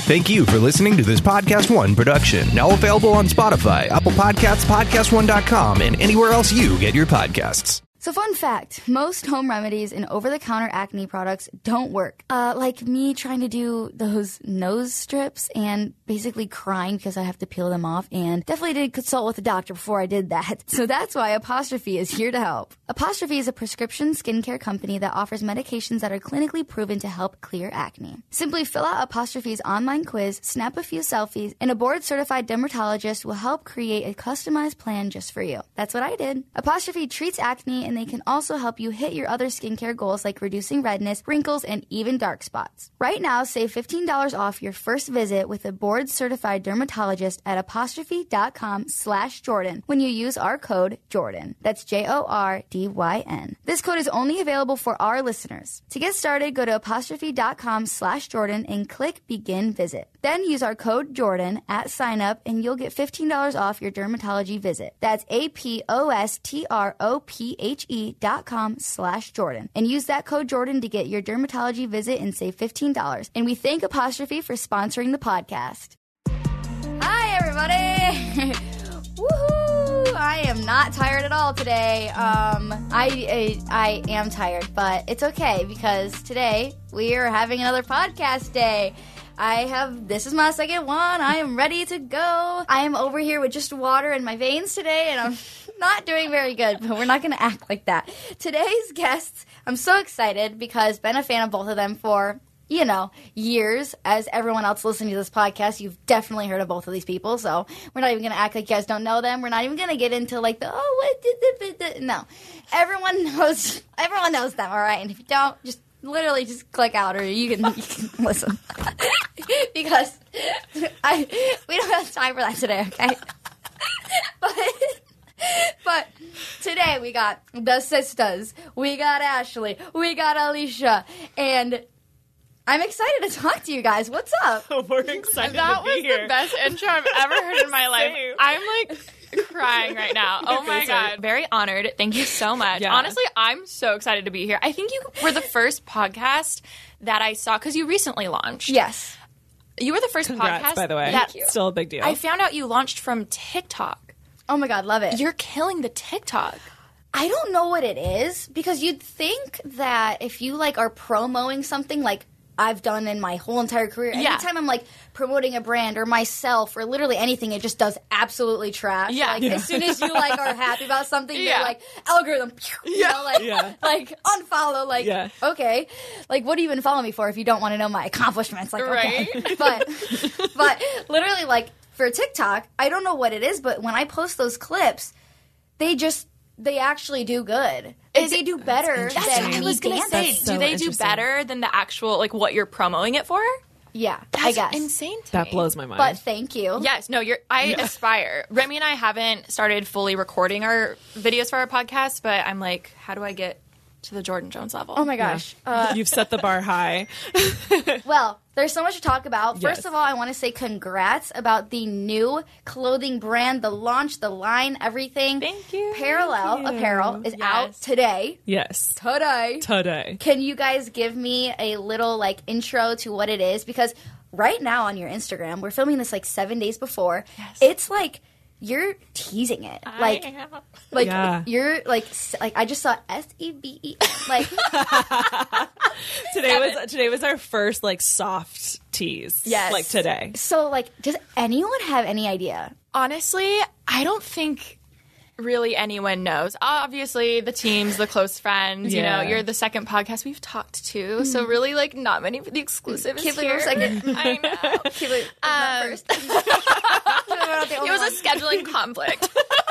Thank you for listening to this Podcast One production. Now available on Spotify, Apple Podcasts, PodcastOne.com, and anywhere else you get your podcasts. So fun fact, most home remedies and over-the-counter acne products don't work. Like me trying to do those nose strips and basically crying because I have to peel them off, and definitely didn't consult with a doctor before I did that. So that's why Apostrophe is here to help. Apostrophe is a prescription skincare company that offers medications that are clinically proven to help clear acne. Simply fill out Apostrophe's online quiz, snap a few selfies, and a board-certified dermatologist will help create a customized plan just for you. That's what I did. Apostrophe treats acne, and they can also help you hit your other skincare goals like reducing redness, wrinkles, and even dark spots. Right now, save $15 off your first visit with a board-certified dermatologist at apostrophe.com/Jordan when you use our code Jordan. That's JORDYN. This code is only available for our listeners. To get started, go to apostrophe.com/Jordan and click Begin Visit. Then use our code Jordan at sign up and you'll get $15 off your dermatology visit. That's apostrophe.com/Jordan. And use that code Jordan to get your dermatology visit and save $15. And we thank Apostrophe for sponsoring the podcast. Hi, everybody. Woohoo! I am not tired at all today. I am tired, but it's okay because today we are having another podcast day. This is my second one. I am ready to go. I am over here with just water in my veins today, and I'm not doing very good, but we're not going to act like that. Today's guests, I'm so excited because been a fan of both of them for, years. As everyone else listening to this podcast, you've definitely heard of both of these people, so we're not even going to act like you guys don't know them. We're not even going to get into what did no. Everyone knows them, all right? And if you don't, literally just click out, or you can listen. Because we don't have time for that today, okay? But today we got the sisters, we got Ashley, we got Alicia, and I'm excited to talk to you guys. What's up? We're excited That to be here. was the best intro I've ever heard in my life. I'm crying right now. Oh my God. Very honored. Thank you so much. Yeah. Honestly, I'm so excited to be here. I think you were the first podcast that I saw because you recently launched. Yes. You were the first Congrats, podcast by the way. that Still a big deal. I found out you launched from TikTok. Oh my God, love it. You're killing the TikTok. I don't know what it is, because you'd think that if you are promoting something like I've done in my whole entire career, anytime I'm promoting a brand or myself or literally anything, it just does absolutely trash. As soon as you are happy about something, you're like, algorithm, unfollow, okay. What do you even follow me for if you don't want to know my accomplishments? Right. Okay. But literally for TikTok, I don't know what it is, but when I post those clips, they actually do good. They do better than me dancing. Do they do better than the actual, what you're promoting it for? Yeah, That's I guess. insane to me. That blows my mind. But thank you. Yes, no, I aspire. Remy and I haven't started fully recording our videos for our podcast, but I'm like, how do I get to the Jordan Jones level? Oh my gosh. You've set the bar high. Well, there's so much to talk about. Yes. First of all, I want to say congrats about the new clothing brand, the launch, the line, everything. Thank you. Parallel Apparel is out today. Yes. Today. Can you guys give me a little intro to what it is? Because right now on your Instagram, we're filming this 7 days before. Yes. It's you're teasing it. You're I just saw SEBE. Today was our first soft tease. Yes. Today. So does anyone have any idea? Honestly, I don't think really anyone knows. Obviously, the teams, the close friends, you're the second podcast we've talked to. So really, not many of the exclusive is here. Second. I know. Can't believe I'm not first. It was a scheduling conflict.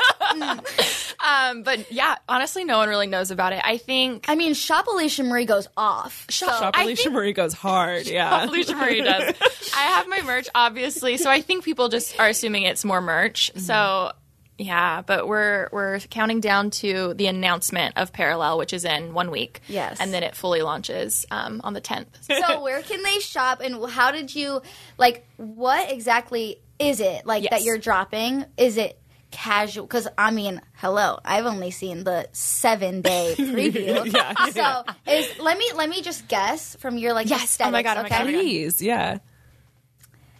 But yeah, honestly, no one really knows about it. I think. I mean, Shop Alicia Marie goes off. Shop Alicia Marie goes hard. Yeah. Alicia Marie does. I have my merch, obviously, so I think people just are assuming it's more merch. Mm-hmm. So. Yeah, but we're counting down to the announcement of Parallel, which is in 1 week. Yes. And then it fully launches on the 10th. So where can they shop, and how did you, what exactly is it, that you're dropping? Is it casual? Because, hello, I've only seen the 7-day preview. So let me just guess from your, yes. aesthetics, Oh my God, okay? Please, yeah.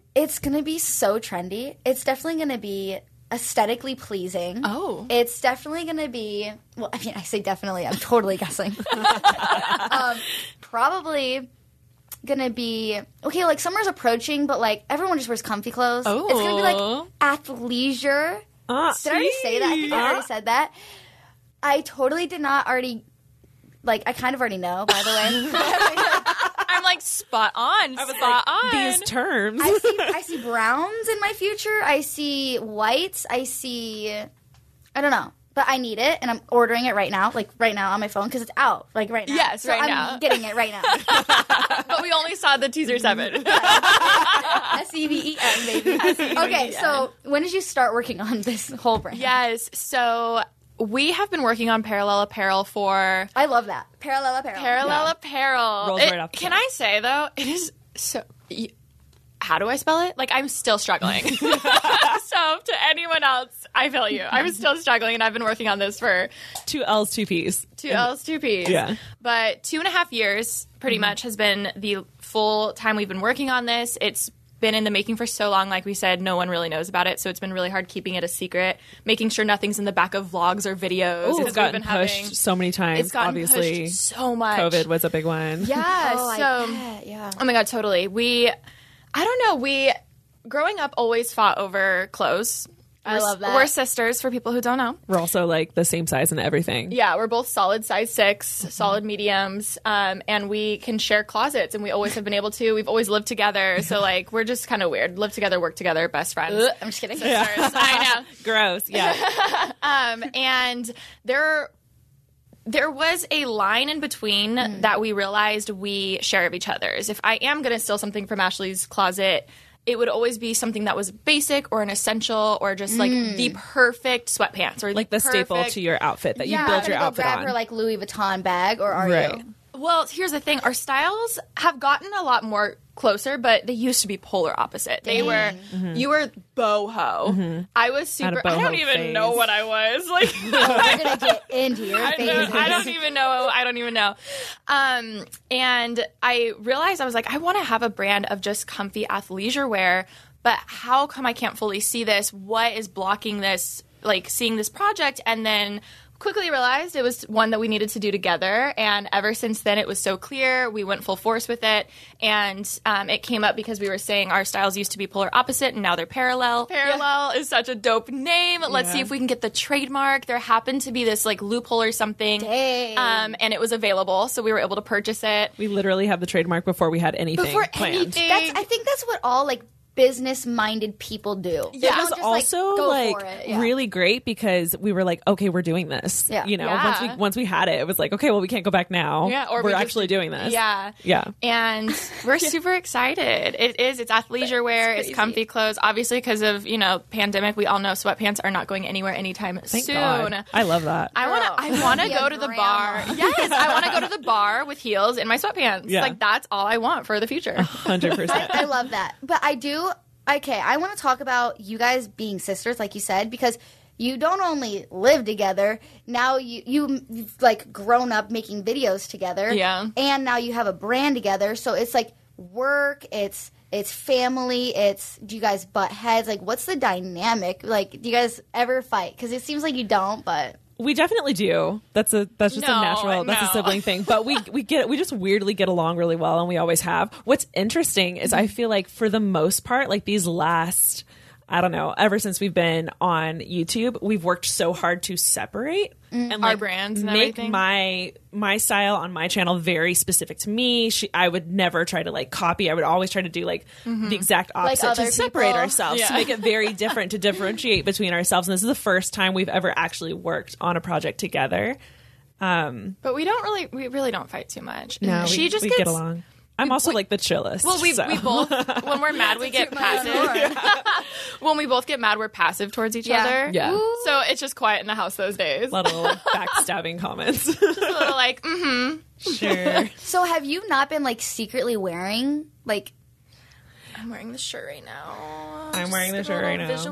It's going to be so trendy. It's definitely going to be aesthetically pleasing. Oh. It's definitely going to be, well, I mean, I say definitely. I'm totally guessing. Probably going to be, okay, like summer's approaching, but like everyone just wears comfy clothes. Oh. It's going to be like athleisure. Did I already say that? I think I already said that. I totally did not already, like, I kind of already know, by the way. I'm like, spot on. These terms. I see browns in my future. I see whites. I don't know. But I need it, and I'm ordering it right now, like right now on my phone, because it's out, like right now. Yes, so right I'm now. getting it right now. But we only saw the teaser 7. SEVEN, baby. Okay, so when did you start working on this whole brand? Yes, so we have been working on Parallel Apparel for... I love that. Parallel apparel. Parallel Apparel. Rolls right off the Can tongue. I say, though, it is so... How do I spell it? Like, I'm still struggling. So, to anyone else, I feel you. I'm still struggling, and I've been working on this for 2 L's, 2 P's. 2 L's, 2 P's. Yeah. But 2.5 years, pretty much, has been the full time we've been working on this. It's been in the making for so long. Like we said, no one really knows about it, so it's been really hard keeping it a secret, making sure nothing's in the back of vlogs or videos. It's because gotten we've been pushed so many times. It's gotten Obviously, pushed so much. COVID was a big one. Yeah, Oh, so... I bet, yeah. Oh my God, totally. I don't know, growing up always fought over clothes. I love that. We're sisters, for people who don't know. We're also like the same size and everything. Yeah, we're both solid size 6, solid mediums, and we can share closets, and we always have been able to. We've always lived together, so like we're just kind of weird. Live together, work together, best friends. I'm just kidding. Sisters. I know. Gross. Yeah. And there was a line in between that we realized we share of each other's. If I am going to steal something from Ashley's closet, it would always be something that was basic or an essential or just like the perfect sweatpants or Like the staple perfect- to your outfit that you Yeah, build I'm your gonna go outfit grab on. her like Louis Vuitton bag, or are Right. you? Well, here's the thing. Our styles have gotten a lot more closer, but they used to be polar opposite. They were, you were boho. I was super, I don't boho even phase. know what I was. Like, We're gonna get into your I face. don't even know. And I realized I was like, I want to have a brand of just comfy athleisure wear, but how come I can't fully see this? What is blocking this, like seeing this project? And then quickly realized it was one that we needed to do together. And ever since then, it was so clear. We went full force with it. And it came up because we were saying our styles used to be polar opposite and now they're parallel. Parallel is such a dope name. Let's see if we can get the trademark. There happened to be this like loophole or something. Dang. And it was available. So we were able to purchase it. We literally have the trademark before we had anything Before planned. anything. I think that's what all like business-minded people do. Yeah. They It don't was just, also go like for it. Yeah. really great because we were like, okay, we're doing this. Yeah. You know, Yeah. once we had it, it was like, okay, well, we can't go back now. Yeah, or we're we just- actually doing this. Yeah. Yeah. And we're super excited. It's athleisure wear, it's comfy clothes. Obviously, because of, pandemic, we all know sweatpants are not going anywhere anytime Thank soon. God. I love that. I want to Be a go to the bar. grandma. Yes, I want to go to the bar with heels in my sweatpants. Yeah. Like that's all I want for the future. 100%. I love that. But I do. Okay, I want to talk about you guys being sisters, like you said, because you don't only live together. Now you've like grown up making videos together. Yeah. And now you have a brand together. So it's like work. It's family. Do you guys butt heads? Like, what's the dynamic? Like, do you guys ever fight? Because it seems like you don't, but. We definitely do. That's just a natural. That's a no. sibling thing. But we just weirdly get along really well, and we always have. What's interesting is I feel like for the most part, like these last, I don't know, ever since we've been on YouTube, we've worked so hard to separate and Our like brands and make everything. my style on my channel very specific to me. I would never try to like copy. I would always try to do like the exact opposite other to separate people. ourselves, to make it very different, to differentiate between ourselves. And this is the first time we've ever actually worked on a project together. But we really don't fight too much. No, she we just get along. I'm also like the chillest. Well, we both, when we're mad, we get passive. When we both get mad, we're passive towards each Yeah. other. Yeah. So it's just quiet in the house those days. A lot of little backstabbing comments. A little like, Sure. So have you not been like secretly wearing like? I'm wearing the shirt right now. I'm wearing the Just shirt a right little now. Visual.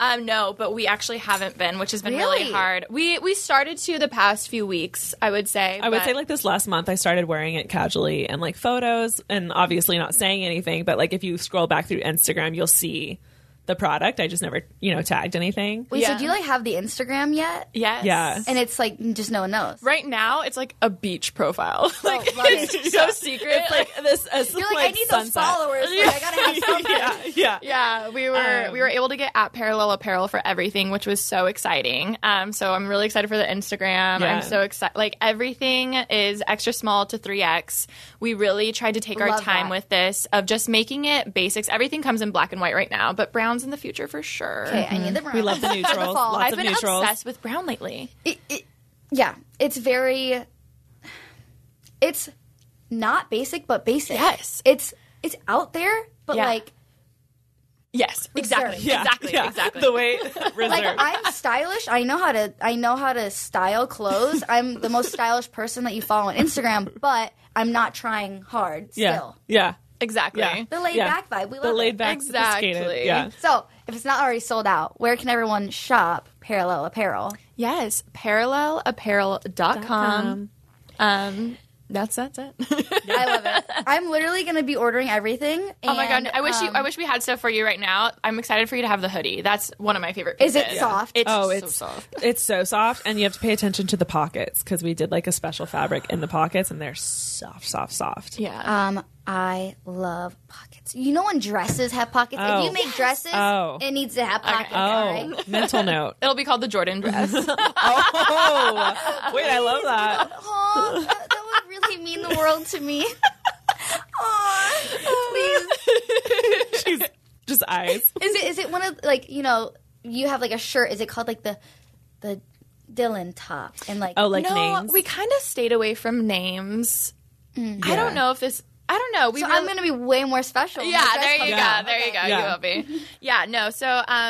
No, but we actually haven't been, which has been really hard. We started to the past few weeks, I would say. I would say like this last month I started wearing it casually and like photos, and obviously not saying anything, but like if you scroll back through Instagram you'll see the product. I just never, tagged anything. Wait, so do you like have the Instagram yet? Yes. Yeah. And it's like just no one knows. Right now, it's like a beach profile. Love it's so secret. It's like this. You're like, I need those followers. Like, I gotta have something. Yeah, we were able to get at Parallel Apparel for everything, which was so exciting. So I'm really excited for the Instagram. Yeah. I'm so excited. Like everything is extra small to 3X. We really tried to take our time with this of just making it basics. Everything comes in black and white right now, but browns in the future for sure. Okay, I need the brown. We love the neutrals. Lots I've of been neutrals. obsessed with brown lately. Yeah, it's very. It's not basic, but basic. Yes. It's out there, but like. Yes, exactly. Yeah. Exactly. The way reserved. Like I'm stylish. I know how to style clothes. I'm the most stylish person that you follow on Instagram, but I'm not trying hard still. Yeah. Exactly. Yeah. The laid back vibe. We love the laid back, Exactly. sophisticated. Yeah. So if it's not already sold out, where can everyone shop Parallel Apparel? Yes, parallelapparel.com. That's it. I love it. I'm literally going to be ordering everything. Oh my god! I wish we had stuff for you right now. I'm excited for you to have the hoodie. That's one of my favorite pieces. Is it soft? It's so it's soft. It's so soft, and you have to pay attention to the pockets because we did like a special fabric in the pockets, and they're soft. Yeah. I love pockets. You know when dresses have pockets? Oh. If you make dresses, it needs to have pockets. All right? Mental note. It'll be called the Jordan dress. Oh, wait, I love that. Aw, that would really mean the world to me. Aw, please. She's just eyes. Is it one of you have like a shirt? Is it called like the Dylan top and like names? We kind of stayed away from names. I don't know if this. I don't know. I'm going to be way more special. Yeah, there you go. There you go. Yeah. You will be. Yeah, no. So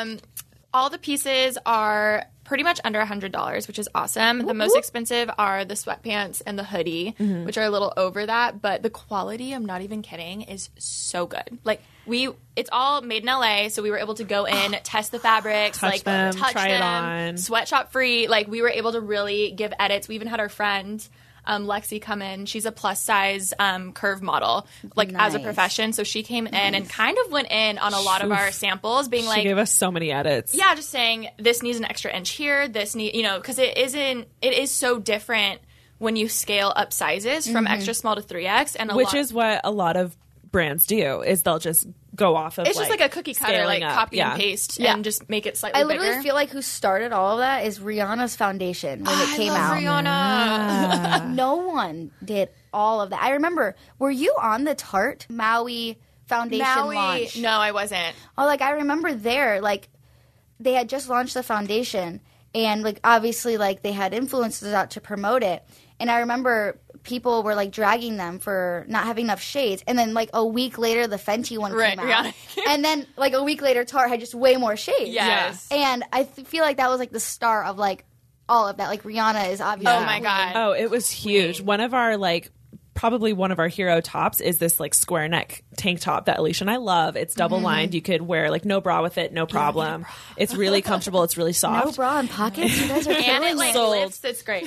all the pieces are pretty much under $100, which is awesome. The most expensive are the sweatpants and the hoodie, which are a little over that. But the quality, I'm not even kidding, is so good. Like it's all made in LA, so we were able to go in, test the fabrics, touch them, try it on, sweatshop free. Like we were able to really give edits. We even had our friend Lexi come in. She's a plus size curve model, as a profession. So she came in and kind of went in on a lot of our samples, being she gave us so many edits. Yeah, just saying this needs an extra inch here. This because it is so different when you scale up sizes from extra small to 3X, and which is what a lot of brands do is they'll just go off of it's just like a cookie cutter, like copy and paste and just make it slightly bigger. I literally feel like who started all of that is Rihanna's foundation when it came out. Rihanna. Yeah. No one did all of that. I remember, were you on the Tarte Maui foundation launch? No, I wasn't. Oh, I remember there, they had just launched the foundation and obviously they had influencers out to promote it. And I remember people were dragging them for not having enough shades, and then a week later the Fenty one came out, and then a week later Tarte had just way more shades. Yes, and I feel like that was the start of all of that. Rihanna is obviously. Oh my god! Oh, it was huge. One of our probably one of our hero tops is this square neck tank top that Alicia and I love. It's double lined. You could wear no bra with it, no problem. It's really comfortable. It's really soft. No bra and pockets. You guys are and it lifts. It's great.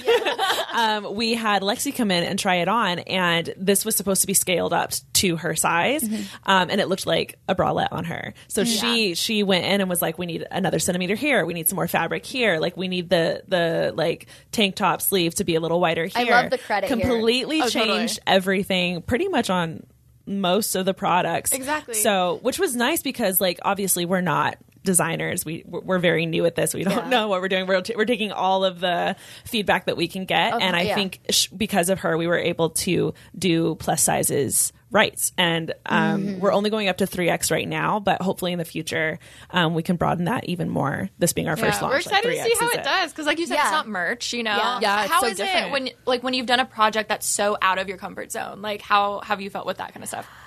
We had Lexi come in and try it on, and this was supposed to be scaled up to her size, and it looked like a bralette on her. So she went in and was like, "We need another centimeter here. We need some more fabric here. We need the tank top sleeve to be a little wider here." I love the credit. Completely changed everything pretty much on most of the products. Exactly. So, which was nice because obviously we're not designers. We're very new at this. We don't know what we're doing. We're taking all of the feedback that we can get. And I think because of her, we were able to do plus sizes right. And we're only going up to 3X right now, but hopefully in the future we can broaden that even more. This being our first launch. We're excited to see how it does because like you said, it's not merch, Yeah, how so is different. it when you've done a project that's so out of your comfort zone? How have you felt with that kind of stuff?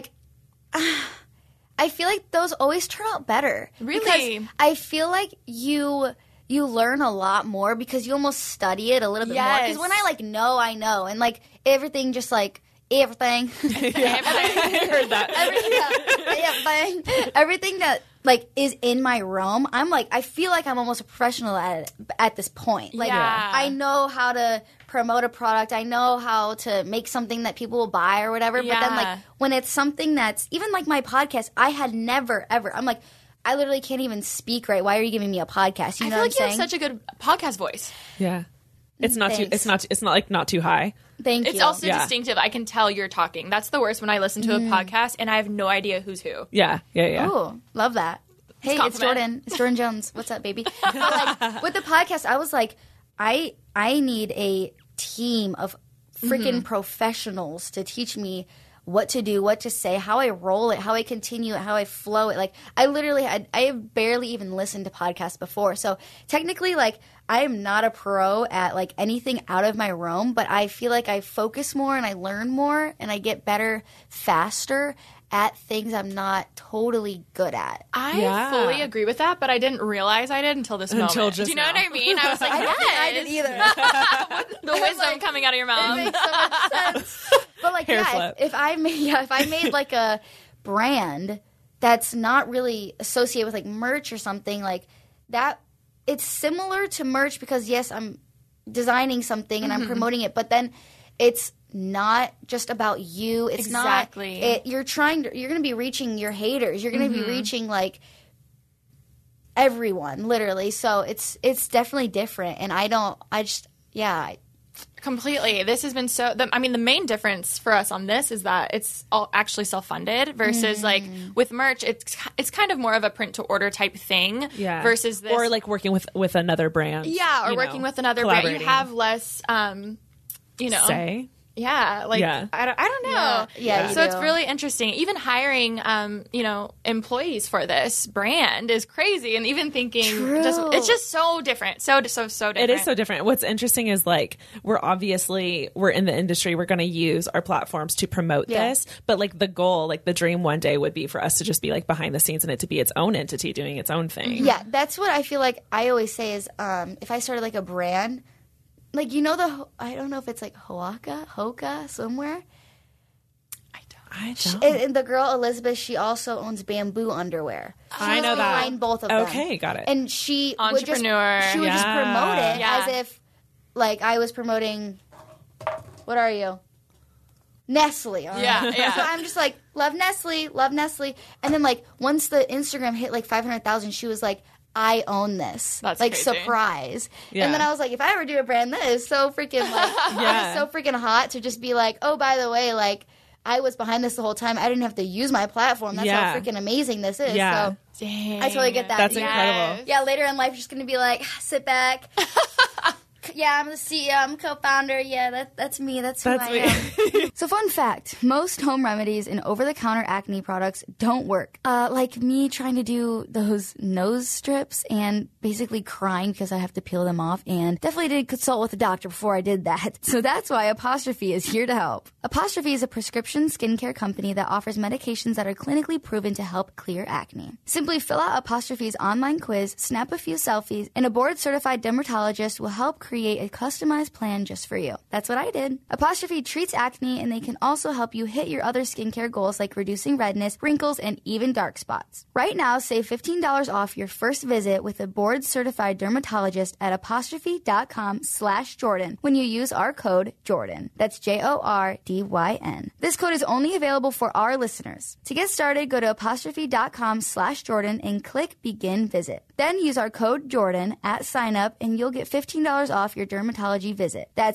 I feel like those always turn out better. Really? Because I feel like you learn a lot more because you almost study it a little bit more. Because when I know, I know. And everything just everything. I heard that. Everything that like is in my realm, I'm like, I feel like I'm almost a professional at it at this point. Like I know how to promote a product. I know how to make something that people will buy or whatever. Yeah. But then like when it's something that's even like my podcast, I had never ever. I'm like, I literally can't even speak right. Why are you giving me a podcast? You know I feel what like I'm you saying? have such a good podcast voice. Yeah. It's not too. Thanks. It's not like not too high. Thank It's you. also Yeah. distinctive. I can tell you're talking. That's the worst when I listen to a podcast and I have no idea who's who. Yeah. Oh, love that. Hey, it's compliment. Jordan. It's Jordan Jones. What's up, baby? But like with the podcast, I was like, I need a team of freaking professionals to teach me what to do, what to say, how I roll it, how I continue it, how I flow it. Like I have barely even listened to podcasts before. So technically, like I am not a pro at like anything out of my realm, but I feel like I focus more and I learn more and I get better faster at things I'm not totally good at. I fully agree with that, but I didn't realize I did until this moment. just Do you know now. what I mean? I was like, I don't think I did either. The wisdom coming out of your It mouth. makes so much sense. But like, Hair yeah, flip. if I made like a brand that's not really associated with like merch or something like that, it's similar to merch because yes, I'm designing something and I'm promoting it, but then it's not just about you. It's Exactly. not. You're going to be reaching your haters. You're going to be reaching like everyone, literally. So it's definitely different. And Completely. This has been the main difference for us on this is that it's all actually self-funded versus like with merch, it's kind of more of a print to order type thing. Yeah. Versus this. or like working with another brand. yeah, or you working know, with another brand. You collaborating. have less, Say. Yeah, like Yeah. I don't know. Yeah, you So it's do. really interesting. Even hiring, employees for this brand is crazy, and even thinking, it's just so different, so different. It is so different. What's interesting is like we're in the industry. We're going to use our platforms to promote this, but like the goal, like the dream one day would be for us to just be like behind the scenes and it to be its own entity doing its own thing. Yeah, that's what I feel like I always say is if I started like a brand, like I don't know if it's like Hoka somewhere. I don't. And the girl Elizabeth, she also owns Bamboo underwear. I know that. Behind both of them. Okay, got it. And she Entrepreneur. would just promote it Yeah. as if like I was promoting. What are you? Nestle. Yeah. So I'm just like, love Nestle. And then like once the Instagram hit like 500,000, she was like, I own this. That's like crazy. surprise. Yeah. And then I was like, if I ever do a brand that is so freaking like Yeah. so freaking hot to just be like, oh, by the way, like I was behind this the whole time. I didn't have to use my platform. That's Yeah. how freaking amazing this is. Yeah. So Dang. I totally get that. That's Yeah. incredible. Yeah, later in life, you're just going to be like, sit back. Yeah, I'm the CEO. I'm co-founder. Yeah, that's me. That's who That's I me. am. So fun fact, most home remedies and over-the-counter acne products don't work. Like me trying to do those nose strips and basically crying because I have to peel them off, and definitely did consult with a doctor before I did that. So that's why Apostrophe is here to help. Apostrophe is a prescription skincare company that offers medications that are clinically proven to help clear acne. Simply fill out Apostrophe's online quiz, snap a few selfies, and a board-certified dermatologist will help create a customized plan just for you. That's what I did. Apostrophe treats acne, and they can also help you hit your other skincare goals like reducing redness, wrinkles, and even dark spots. Right now, save $15 off your first visit with a board-certified dermatologist at apostrophe.com/Jordan when you use our code Jordan. That's JORDYN. This code is only available for our listeners. To get started, go to apostrophe.com/Jordan and click Begin Visit. Then use our code Jordan at sign up and you'll get $15 off your dermatology visit. That's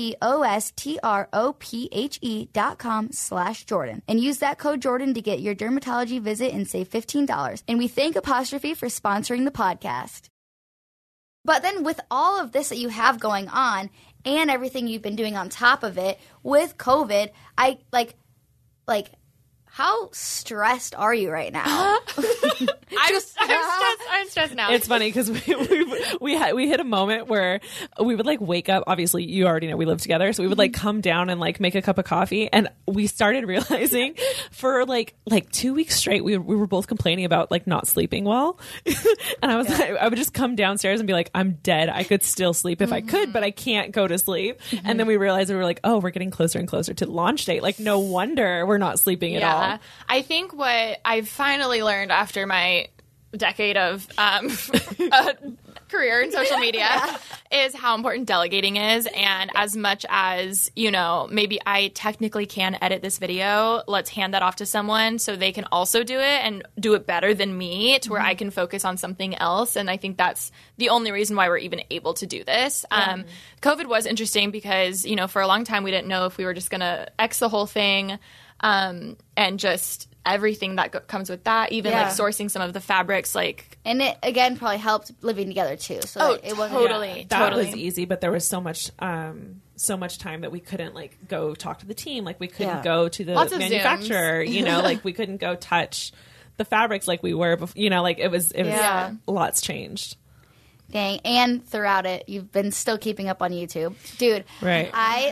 apostrophe.com/Jordan. And use that code Jordan to get your dermatology visit and save $15. And we thank Apostrophe for sponsoring the podcast. But then with all of this that you have going on and everything you've been doing on top of it with COVID, I like how stressed are you right now? I'm stressed now. It's funny because we hit a moment where we would like wake up. Obviously, you already know we live together, so we would like come down and like make a cup of coffee, and we started realizing for like 2 weeks straight we were both complaining about like not sleeping well, and I was like, I would just come downstairs and be like, I'm dead. I could still sleep if I could, but I can't go to sleep. And then we realized we were like, oh, we're getting closer and closer to the launch date. Like, no wonder we're not sleeping at all. I think what I've finally learned after my decade of career in social media is how important delegating is. And as much as, you know, maybe I technically can edit this video, let's hand that off to someone so they can also do it and do it better than me to where I can focus on something else. And I think that's the only reason why we're even able to do this. COVID was interesting because, you know, for a long time we didn't know if we were just going to X the whole thing and just everything that comes with that, even like sourcing some of the fabrics, like, and it again probably helped living together too. So it wasn't that was easy, but there was so much time that we couldn't like go talk to the team, like we couldn't go to the manufacturer, you know, like we couldn't go touch the fabrics like we were before, you know, like it was a lot's changed. Dang, and throughout it, you've been still keeping up on YouTube. Dude, right.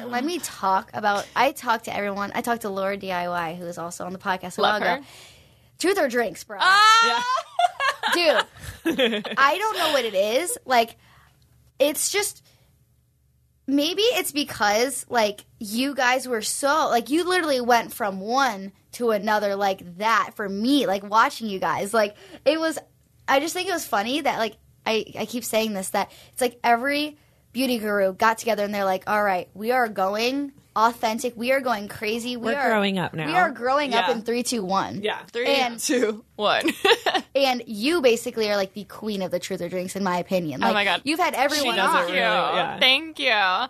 I talked to everyone. I talked to Laura DIY, who is also on the podcast a while ago. Truth or drinks, bro. Dude, I don't know what it is. Like, it's just, maybe it's because, like, you guys were so, like, you literally went from one to another like that for me, like, watching you guys. Like, it was, I just think it was funny that, like, I keep saying this, that it's like every beauty guru got together and they're like, all right, we are going authentic. We are going crazy. We're growing up now. We are growing up in 3, 2, 1. Yeah, 3, 2, 1. And you basically are like the queen of the truth or drinks, in my opinion. Like, oh my God. You've had everyone on. Thank you. Thank you.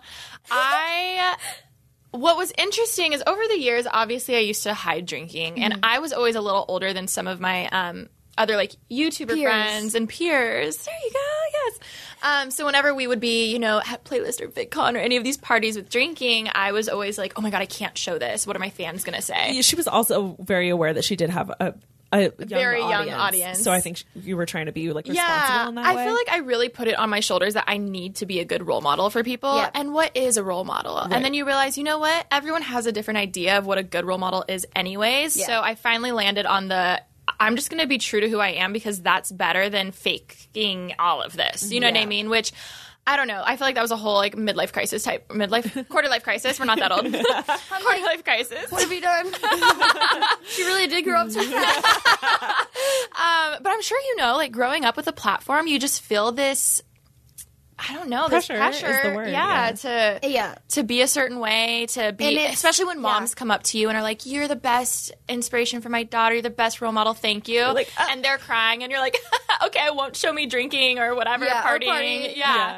What was interesting is over the years, obviously I used to hide drinking, and I was always a little older than some of my other like YouTuber friends and peers. There you go, yes. So whenever we would be, you know, at Playlist or VidCon or any of these parties with drinking, I was always like, oh my God, I can't show this. What are my fans going to say? She was also very aware that she did have a very young audience. So I think you were trying to be like responsible in that way. I feel like I really put it on my shoulders that I need to be a good role model for people. Yeah. And what is a role model? Right. And then you realize, you know what? Everyone has a different idea of what a good role model is anyways. Yeah. So I finally landed on I'm just going to be true to who I am because that's better than faking all of this. You know what I mean? Which, I don't know. I feel like that was a whole like quarter life crisis. We're not that old. Quarter life crisis. What have you done? She really did grow up too fast. But I'm sure you know, like growing up with a platform, you just feel this, I don't know, pressure this pressure. Is the word, to be a certain way, to be, especially when moms come up to you and are like, you're the best inspiration for my daughter, you're the best role model, thank you. Like, and they're crying and you're like, okay, I won't show me drinking or whatever, partying.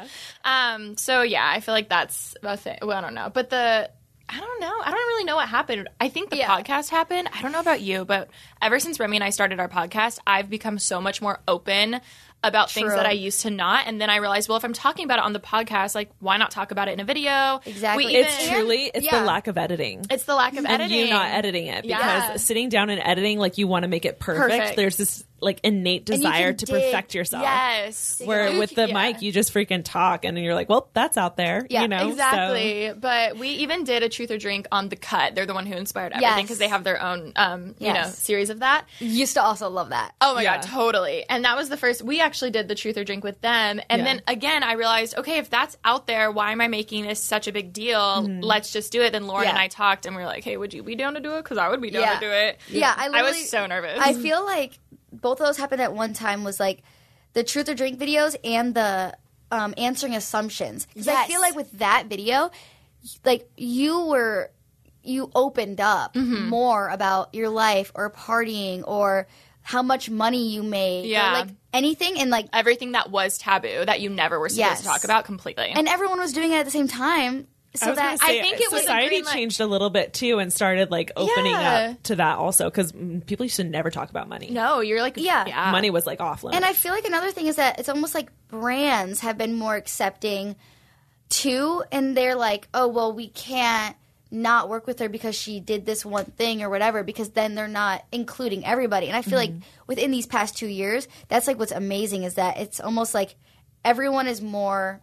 So yeah, I feel like that's a thing. Well, I don't know. But I don't know. I don't really know what happened. I think the podcast happened. I don't know about you, but ever since Remy and I started our podcast, I've become so much more open about things that I used to not. And then I realized, well, if I'm talking about it on the podcast, like, why not talk about it in a video? Exactly. It's the lack of editing. It's the lack of editing. And you not editing it. Because sitting down and editing, like, you want to make it perfect. There's this, like, innate desire to perfect yourself. Yes. Where with the mic, you just freaking talk. And then you're like, well, that's out there. Yeah, you know? Exactly. So. But we even did a Truth or Drink on The Cut. They're the one who inspired everything because they have their own, you know, series of that. Used to also love that. Oh, my God. Totally. And that was the first. We actually did the Truth or Drink with them. And then, again, I realized, okay, if that's out there, why am I making this such a big deal? Let's just do it. Then Lauren and I talked, and we were like, hey, would you be down to do it? Because I would be down to do it. Yeah. I was so nervous. I feel like both of those happened at one time, was like the Truth or Drink videos and the answering assumptions. Because I feel like with that video, like you opened up more about your life or partying or how much money you made or like anything, and like everything that was taboo that you never were supposed to talk about completely. And everyone was doing it at the same time. So I think it was society changed a little bit too and started like opening up to that also, because people used to never talk about money. No, you're like money was like off limits. And I feel like another thing is that it's almost like brands have been more accepting too, and they're like, oh well, we can't not work with her because she did this one thing or whatever, because then they're not including everybody. And I feel like within these past 2 years, that's like what's amazing, is that it's almost like everyone is more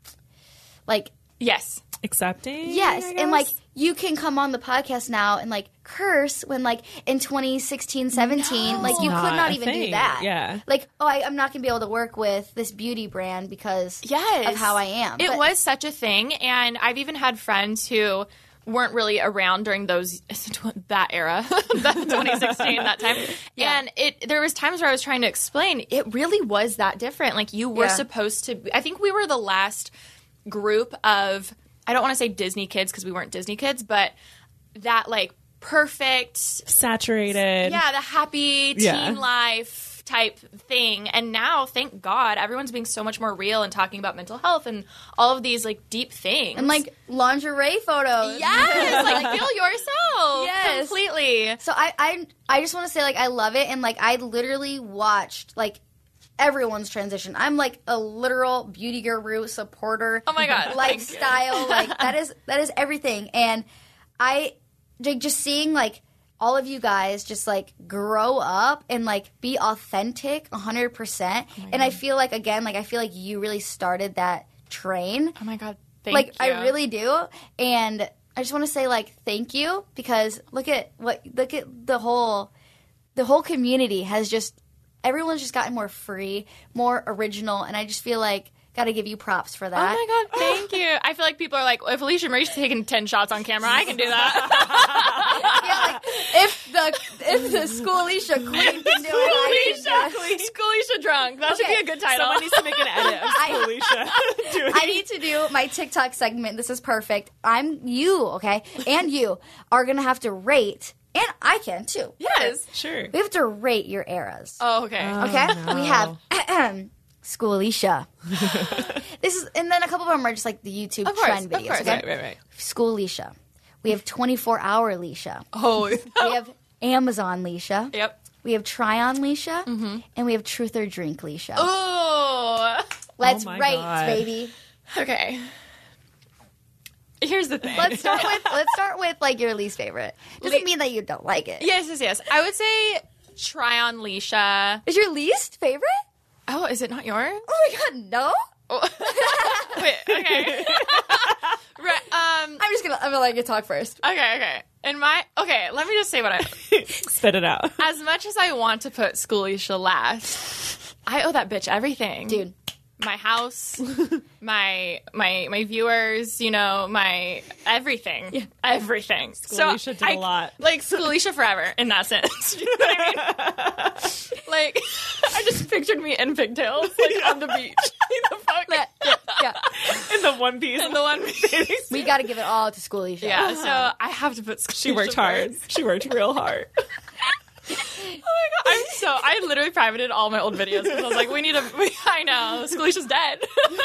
like accepting. Yes, and like you can come on the podcast now and like curse when like in 2016, 17, like you could not even do that. Yeah. Like, oh, I'm not going to be able to work with this beauty brand because of how I am. It was such a thing, and I've even had friends who weren't really around during that era, that 2016, that time. Yeah. And there was times where I was trying to explain, it really was that different. Like, you were supposed to, I think we were the last group of, I don't want to say Disney kids because we weren't Disney kids, but that, like, perfect, saturated, the happy teen life type thing. And now, thank God, everyone's being so much more real and talking about mental health and all of these, like, deep things. And, like, lingerie photos. Yes! Like, feel yourself. Yes. Completely. So I just want to say, like, I love it. And, like, I literally watched, like, everyone's transition. I'm, like, a literal beauty guru supporter. Oh, my God. Lifestyle. Like, that is everything. And I, like, just seeing, like, all of you guys just, like, grow up and, like, be authentic 100%. And I feel like, again, like, I feel like you really started that train. Oh, my God. Thank you. I really do. And I just want to say, like, thank you, because look at the whole community has just, everyone's just gotten more free, more original. And I just feel like, got to give you props for that. Oh, my God. Thank you. I feel like people are like, if Alicia Marie's taking 10 shots on camera, I can do that. Yeah, like, if the School Alicia queen can do it, I can do it. School Alicia drunk. That should be a good title. Someone needs to make an edit of School Alicia. I need to do my TikTok segment. This is perfect. You are going to have to rate, and I can too. Yes. Sure. We have to rate your eras. Oh, okay. Okay? No. We have School Alicia. And then a couple of them are just like the YouTube trend videos. Of course. Okay? Right. School Alicia. We have 24-hour Alicia. Oh. We have Amazon Alicia. Yep. We have Try On Alicia. And we have Truth or Drink Alicia. Oh. Let's my rate, God. baby. Okay. Here's the thing. Let's start with like your least favorite. Doesn't mean that you don't like it. Yes. I would say Try On Leisha. Is your least favorite? Oh, is it not yours? Oh my God, no. Wait, okay. Right, I'm gonna let you talk first. Okay. Let me just say what Spit it out. as much as I want to put School Alicia last, I owe that bitch everything. Dude. My house, my viewers, my everything. Yeah. Everything. School Alicia did a lot. Like, School Alicia forever, in that sense. You know what I mean? Like, I just pictured me in pigtails, like, on the beach. The fuck? Yeah. In the one piece. We gotta give it all to School Alicia. Yeah, so I have to put School She worked hard. She worked real hard. Oh my God, I literally privated all my old videos because I was like, I know, School Alicia's dead.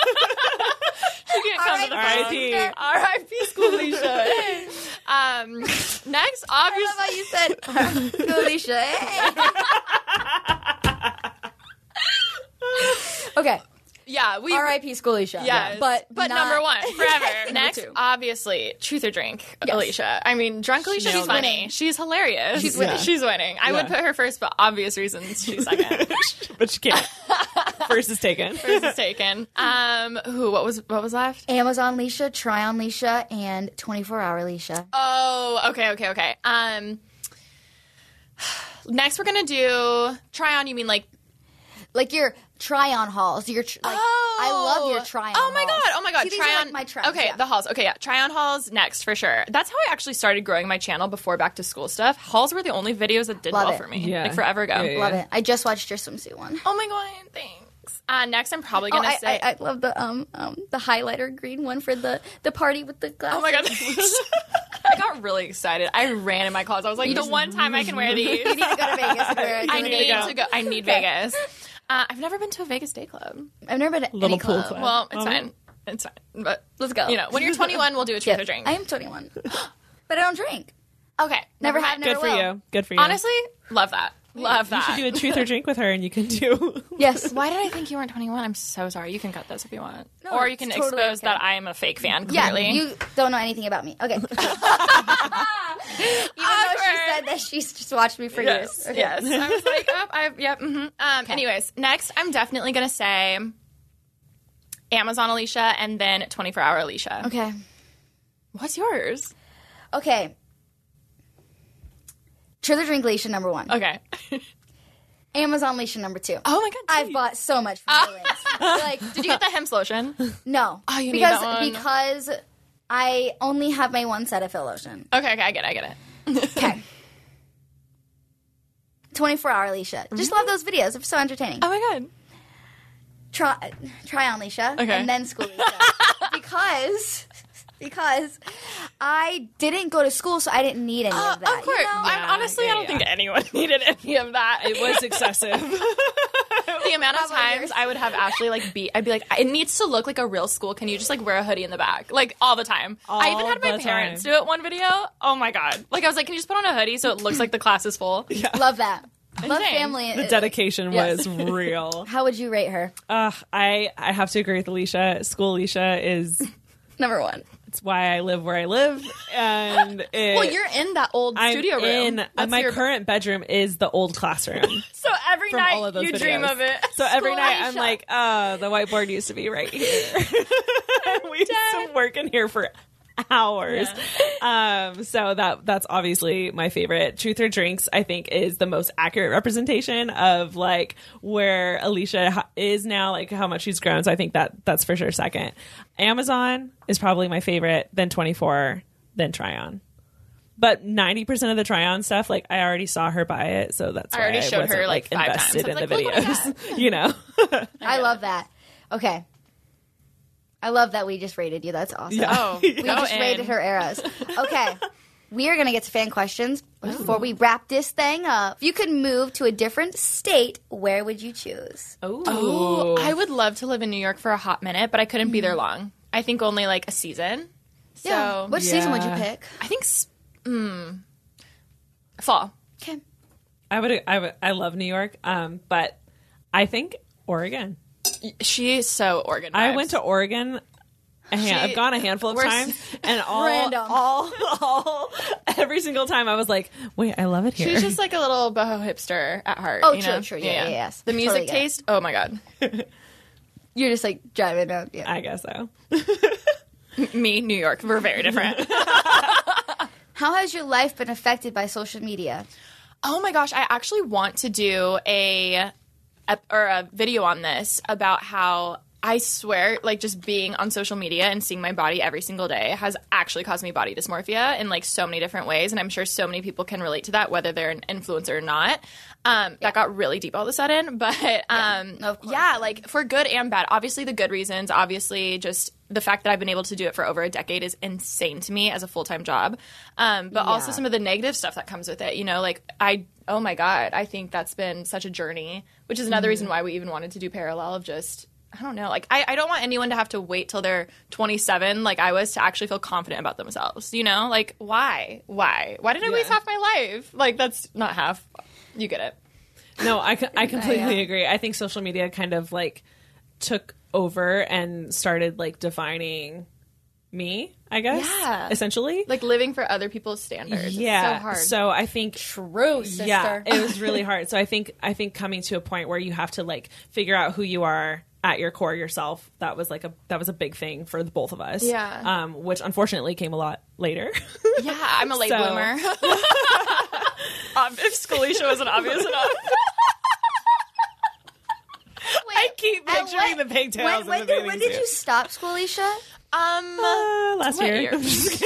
She can't come to the R.I.P. R.I.P. School Alicia. Next, I obviously. love how you said School Alicia. Hey. Okay. Yeah, we R.I.P. School Alicia. Yes, But not, number one forever. Next, two. Obviously, Truth or Drink, Yes. Alicia. I mean, Drunk Alicia, she's funny. winning. She's hilarious. She's winning. She's winning. I would put her first, but obvious reasons, she's second. But she can't. First is taken. First is taken. What was left? Amazon Alicia, Try On Alicia, and 24-hour Alicia. Oh, okay. Next, we're gonna do Try On. You mean like your try-on hauls. I love your try-on Oh my hauls. God. See, these Try are on like my trends. Okay, yeah. the hauls. Okay, yeah. Try on hauls next for sure. That's how I actually started growing my channel before back to school stuff. Hauls were the only videos that did Love well it. for me. Yeah. Like forever ago. Yeah. Love it. I just watched your swimsuit one. Oh my God, thanks. Next, I'm probably gonna say. I love the highlighter green one for the party with the glasses. Oh my God. I got really excited. I ran in my closet. I was like, the one time I can wear these. You need to go to Vegas. I need to go. I need Vegas. I've never been to a Vegas day club. I've never been to Little any pool club. club. Well, it's fine. It's fine. But Let's go. when you're 21, we'll do a truth or drink. I am 21. But I don't drink. Okay. Never mind. have, never Good for will. you. Good for you. Honestly, love that. Love you should that. do a truth or drink with her, and you can do. Yes. Why did I think you weren't 21? I'm so sorry. You can cut this if you want. No, or you can it's totally expose okay. that I am a fake fan, Yeah, clearly. you don't know anything about me. Okay. Even though she said that she's just watched me for years. Okay. Yes. I was like, Anyways, next, I'm definitely going to say Amazon Alicia and then 24-hour Alicia. Okay. What's yours? Okay. Truth or Drink Alicia, number 1. Okay. Amazon Alicia, number 2. Oh my God. I've bought so much from Links. Like, Did you get the Hemp's lotion? no. Oh, you need because, that one. Because I only have my one set of Cetaphil. Okay, I get it. Okay. 24-hour Alicia. Just love those videos. They're so entertaining. Oh my god. Try on Alicia. Okay. And then school Alicia. because I didn't go to school, so I didn't need any of that. Of course. You know? I don't think anyone needed any of that. It was excessive. The amount of times I would have Ashley I'd be like, it needs to look like a real school. Can you just like wear a hoodie in the back? Like all the time. I even had my parents do it one video. Oh my god. Like I was like, can you just put on a hoodie so it looks like the class is full? Yeah. Love that. Love Insane. family. The dedication was real. How would you rate her? I have to agree with Alicia. School Alicia is Number 1. it's why I live where I live, and Well, you're in that old studio room. My current bedroom is the old classroom. So every From all of night those you videos. dream of it. So every School night I'm Alicia. like, oh, the whiteboard used to be right here. We used to work in here for hours. So that's obviously my favorite. Truth or Drinks, I think, is the most accurate representation of like where Alicia is now, like how much she's grown. So I think that's for sure second. Amazon is probably my favorite, then 24, then Try On. But 90% of the Try On stuff, like I already saw her buy it, so that's why I already showed wasn't her, like, 5 invested times. I in was the like, look what I videos. You know. I love that. Okay. I love that we just rated you. That's awesome. Yeah. Oh, We just rated her eras. Okay. We are going to get to fan questions. Before we wrap this thing up, if you could move to a different state, where would you choose? Oh, I would love to live in New York for a hot minute, but I couldn't be there long. I think only like a season. So Which season would you pick? I think fall. Okay. I love New York, but I think Oregon. She is so Oregon. I vibes. went to Oregon. I've gone a handful of we're times, and Random. every single time I was like, "Wait, I love it here." She's just like a little boho hipster at heart. Oh, you true, know? true. Yeah, yes. The music Totally get it. taste. Oh my god. You're just like driving around. Yeah. I guess so. Me, New York. We're very different. How has your life been affected by social media? Oh my gosh, I actually want to do a video on this about how I swear, like, just being on social media and seeing my body every single day has actually caused me body dysmorphia in, like, so many different ways. And I'm sure so many people can relate to that, whether they're an influencer or not. That got really deep all of a sudden. But, of course. yeah, like, for good and bad. Obviously, the good reasons. Obviously, just the fact that I've been able to do it for over a decade is insane to me as a full-time job. But also some of the negative stuff that comes with it. You know, like, oh, my God, I think that's been such a journey, which is another reason why we even wanted to do Parallel of just – I don't know. Like, I don't want anyone to have to wait till they're 27, like I was, to actually feel confident about themselves. You know? Like, why? Why did I waste half my life? Like, that's not half. You get it. No, I completely agree. I think social media kind of like took over and started like defining me, I guess. Yeah. Essentially. Like, living for other people's standards. Yeah. It's so hard. So I think True, sister. Yeah, it was really hard. So I think coming to a point where you have to like figure out who you are at your core yourself, that was a big thing for the both of us. Yeah. Which unfortunately came a lot later. Yeah, I'm a late So- bloomer. If Schoolisha wasn't obvious enough. I keep picturing the pigtails. When did you stop school, Alicia? Last What year. year?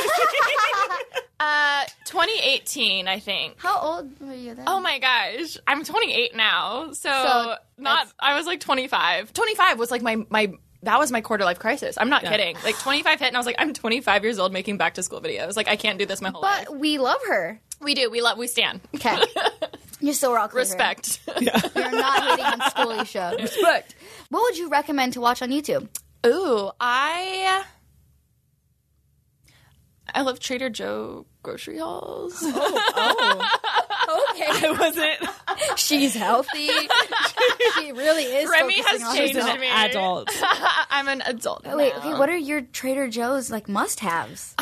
2018, I think. How old were you then? Oh my gosh, I'm 28 now. So that's- I was like 25. 25 was like my that was my quarter life crisis. I'm not kidding. Like 25 hit and I was like, I'm 25 years old making back to school videos. Like, I can't do this my whole life. But we love her. We do. We stand. Okay. You're so rock. Respect. You're not hating on school, Alicia. Respect. What would you recommend to watch on YouTube? Ooh, I love Trader Joe grocery hauls. Okay. I wasn't. She's healthy. She really is. Remy focusing has on changed herself. me. Adult. I'm an adult. Wait, now. okay. What are your Trader Joe's like must-haves?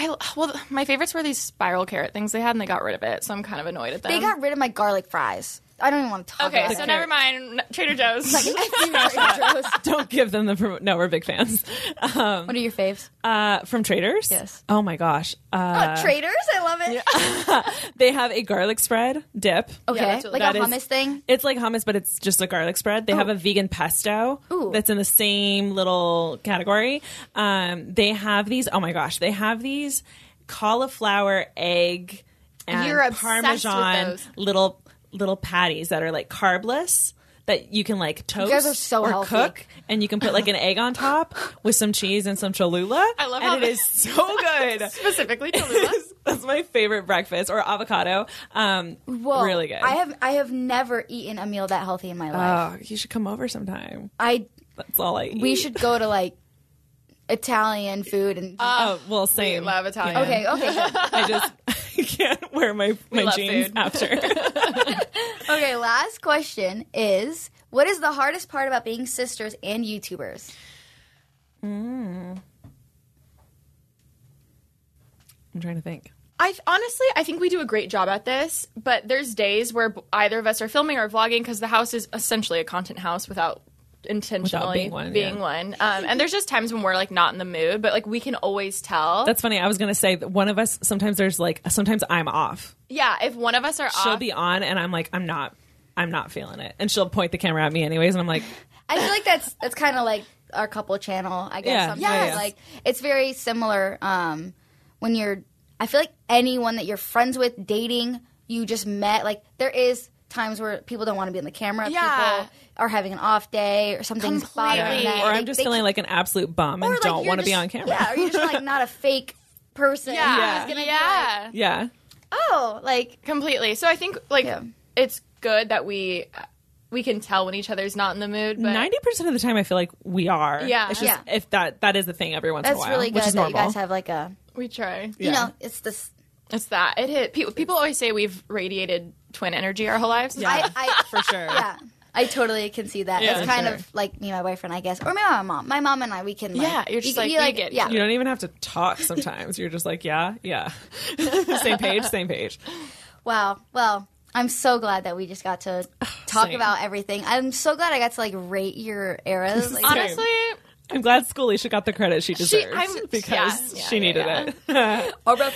My favorites were these spiral carrot things they had, and they got rid of it, so I'm kind of annoyed at them. They got rid of my garlic fries. I don't even want to talk Okay, about so it. never mind. Trader Joe's. Don't give them the no, we're big fans. What are your faves? From Traders? Yes. Oh my gosh. Traders? I love it. They have a garlic spread dip. Okay, that's like that a is- hummus thing. It's like hummus, but it's just a garlic spread. They have a vegan pesto Ooh. that's in the same little category. They have these. Oh my gosh, they have these cauliflower egg and You're obsessed with Parmesan those. little patties that are like carbless that you can like toast guys are so or healthy. cook, and you can put like an egg on top with some cheese and some Cholula. I love and how it is so good. Specifically Cholula. That's my favorite breakfast, or avocado. Whoa, Really good. I have never eaten a meal that healthy in my life. Oh, you should come over sometime. That's all I eat. We should go to like Italian food and. Oh, well, same. We love Italian. Okay, good. I can't wear my love jeans food. after. Okay, last question is: what is the hardest part about being sisters and YouTubers? I'm trying to think. I think we do a great job at this, but there's days where either of us are filming or vlogging because the house is essentially a content house without intentionally being one, yeah. And there's just times when we're like not in the mood, but like we can always tell. That's funny. I was going to say that one of us, sometimes I'm off. Yeah, if one of us are She'll off, be on and I'm like, I'm not feeling it. And she'll point the camera at me anyways. And I'm like, I feel like that's kind of like our couple channel. I guess Yeah, sometimes yeah, yeah. like it's very similar. When you're, I feel like anyone that you're friends with, dating, you just met. Like there is times where people don't want to be on the camera. Yeah. People are having an off day or something's bothering them. or I'm just feeling like an absolute bum and or, like, don't you're want to be just- on camera. Yeah, or you're just like not a fake person. yeah, You're just gonna be like, Yeah. oh, like completely. So I think like Yeah. it's good that we can tell when each other's not in the mood. But 90% of the time I feel like we are. Yeah. It's just Yeah. if that is the thing every once in a that's while. really which good is that you normal. guys have like a, we try. you know, it's this. It's that it hit. People always say we've radiated twin energy our whole lives. Yeah, I for sure. Yeah, I totally can see that. Yeah, it's for kind sure. of like me and my boyfriend, I guess, or maybe my mom. My mom and I, we can. Like, Yeah, you're just like, you you get- yeah. You don't even have to talk sometimes. You're just like, yeah. Same page. Wow. Well, I'm so glad that we just got to talk Same. about everything. I'm so glad I got to like rate your eras. Like, Honestly, I'm glad Schoolie got the credit she deserves because yeah, she needed it.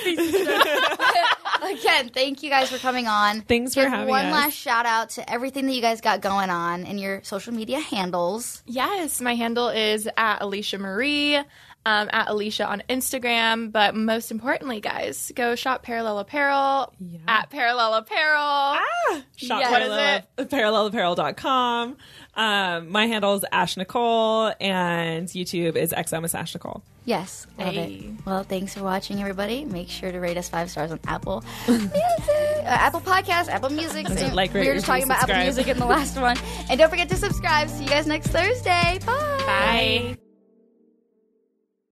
again, thank you guys for coming on. Thanks for Give having one us. last shout out to everything that you guys got going on and your social media handles. yes, my handle is at Alicia Marie, at Alicia on Instagram. But most importantly, guys, go shop Parallel Apparel at Parallel Apparel. Shop Yes. What is it? parallelapparel.com. My handle is Ash Nicole, and YouTube is XO Ash Nicole. Yes, love Hey. it. Well, thanks for watching, everybody. Make sure to rate us 5 stars on Apple Music, Apple Podcasts, Apple Music. Like, rate, we were just review, talking about Apple subscribe. Music in the last one. And don't forget to subscribe. See you guys next Thursday. Bye. Bye.